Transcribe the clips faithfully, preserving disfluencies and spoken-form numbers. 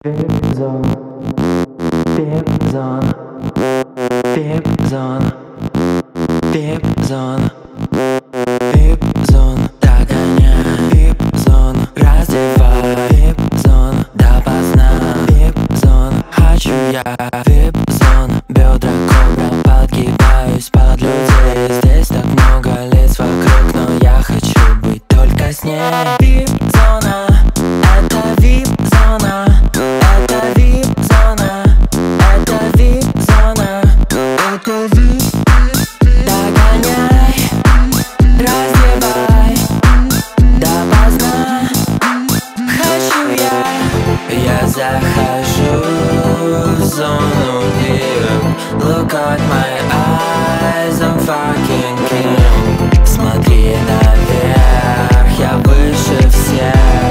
Вип-зона, вип-зона, вип-зона, вип-зона, вип-зона, догоняй, вип-зона, раздевай, вип-зона, допоздна, вип-зона, хочу я, вип-зона, бедра кобра, подгибаюсь под людей. Здесь так много лиц вокруг, но я хочу быть только с ней. Вип-зона, это вип-зона, это вип-зона, это вип-зона, это вип. Догоняй, раздевай, допоздна, хочу я. Я захожу в зону вип. Look at my eyes, I'm fucking king. Смотри наверх, я выше всех.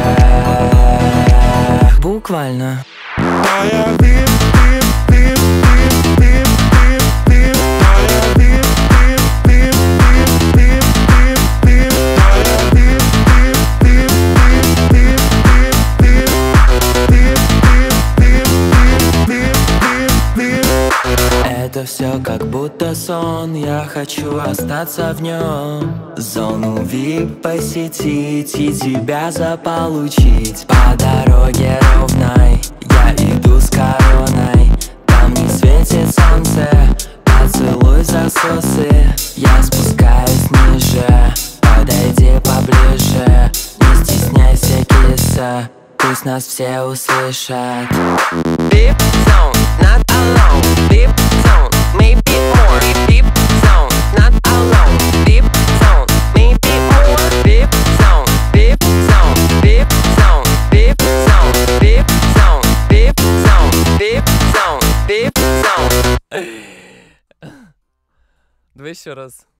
Буквально. Моя вип, вип, вип, вип, вип, вип, вип. Моя вип, вип, вип, вип, вип, вип, вип. Моя вип, вип, вип, вип, вип, вип, вип, вип, вип, вип, вип, вип. Это все как будто сон, я хочу остаться в нем. Зону вип посетить и тебя заполучить. По дороге ровной я иду с короной. Там не светит солнце, поцелуй засосы. Я спускаюсь ниже, подойди поближе. Не стесняйся, киса, пусть нас все услышат. Vip zone, not alone. Vip zone, maybe more. Vip zone, not alone. Vip zone, maybe more. Vip zone, Vip zone, Vip zone, Vip zone, Vip zone, Vip zone, Vip zone, Vip zone. Давай еще раз.